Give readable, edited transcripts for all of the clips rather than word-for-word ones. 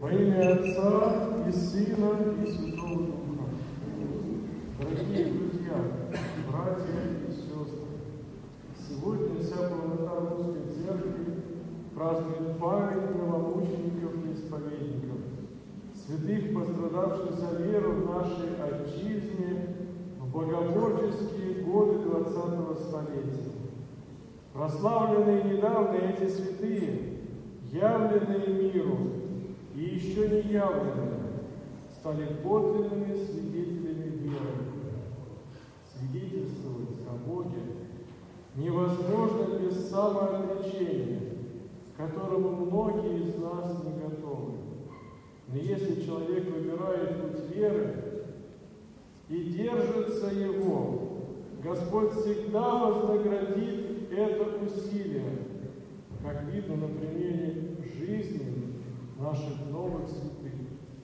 Во имя Отца и Сына и Святого Духа. Дорогие друзья, братья и сестры, сегодня вся полнота Русской Церкви празднует память новомучеников и исповедников, святых, пострадавших за веру в нашей отчизне в богоборческие годы 20-го столетия. Прославленные недавно эти святые, явленные миру и еще не явленные, стали подлинными свидетелями веры. Свидетельствовать о Боге невозможно без самоотречения, к которому многие из нас не готовы. Но если человек выбирает путь веры и держится его, Господь всегда вознаградит это усилие, как видно на примере жизни наших новых святых.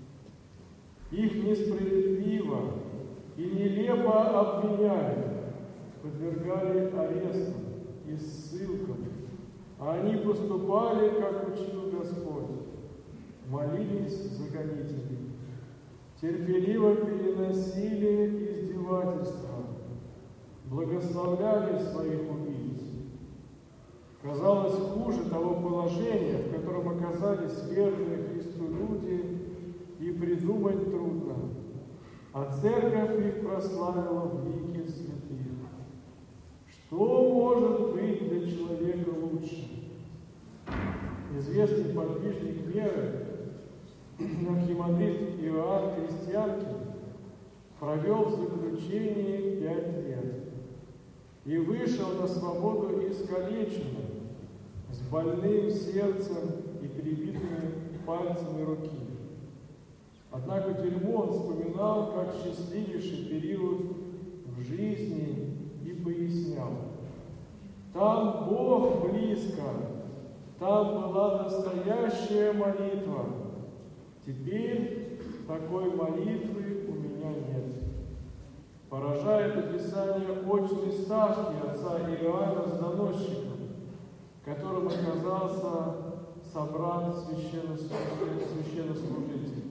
Их несправедливо и нелепо обвиняли, подвергали арестам и ссылкам, а они поступали, как учил Господь, молились за гонителей, терпеливо переносили издевательства, благословляли своих убийц. Казалось, хуже того положения, в котором оказались верные Христу люди, и придумать трудно, а Церковь их прославила в лике святых. Что может быть для человека лучше? Известный подвижник веры, архимандрит Иоанн Крестьянкин, провел в заключении 5 лет и вышел на свободу искалеченным, с больным сердцем и перебитыми пальцами руки. Однако тюрьму он вспоминал как счастливейший период в жизни и пояснял: там Бог близко, там была настоящая молитва. Теперь такой молитвы у меня нет. Поражает описание очной ставки отца Иоанна с доносчиком, которым оказался собрат священнослужитель.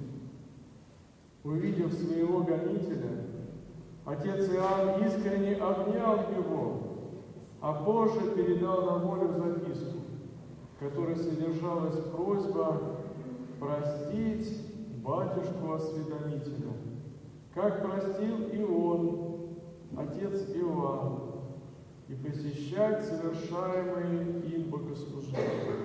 Увидев своего гонителя, отец Иоанн искренне обнял его, а позже передал на волю записку, в которой содержалась просьба простить батюшку-осведомителя, как простил и он, отец Иоанн, и посещать совершаемые им богослужения.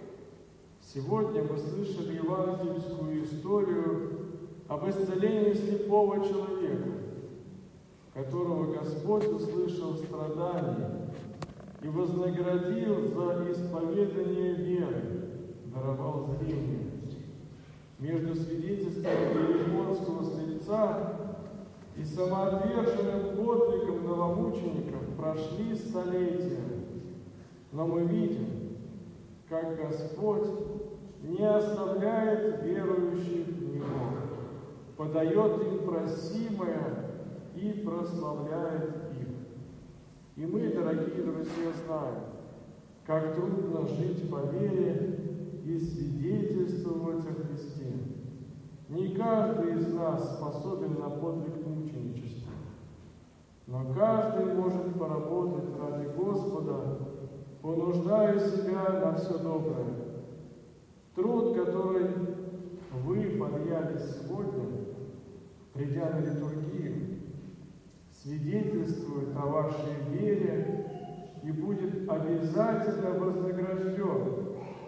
Сегодня мы слышали евангельскую историю об исцелении слепого человека, которого Господь услышал страдания и вознаградил за исповедание веры, даровал зрение. Между свидетельством иеремонского слепца и самоотверженным подвигом новомучеников прошли столетия, но мы видим, как Господь не оставляет верующих в Него, подает им просимое и прославляет их. И мы, дорогие друзья, знаем, как трудно жить по вере и свидетельствовать о Христе. Не каждый из нас способен на подвиг мученичества, но каждый может поработать ради Господа, понуждая себя на все доброе. Труд, который вы подъяли сегодня, придя на литургию, свидетельствует о вашей вере и будет обязательно вознагражден.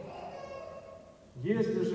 Если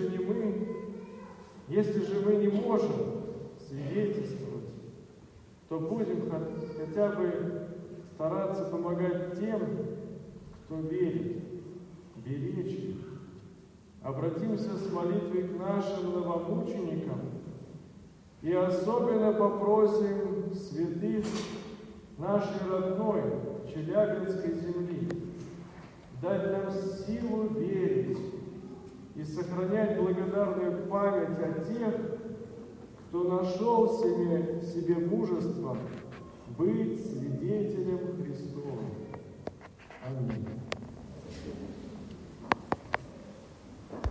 же мы не можем свидетельствовать, то будем хотя бы стараться помогать тем, кто верит, беречь их. Обратимся с молитвой к нашим новомученикам и особенно попросим святых нашей родной Челябинской земли дать нам силу верить и сохранять благодарную память о тех, кто нашел в себе мужество быть свидетелем Христовым. Аминь.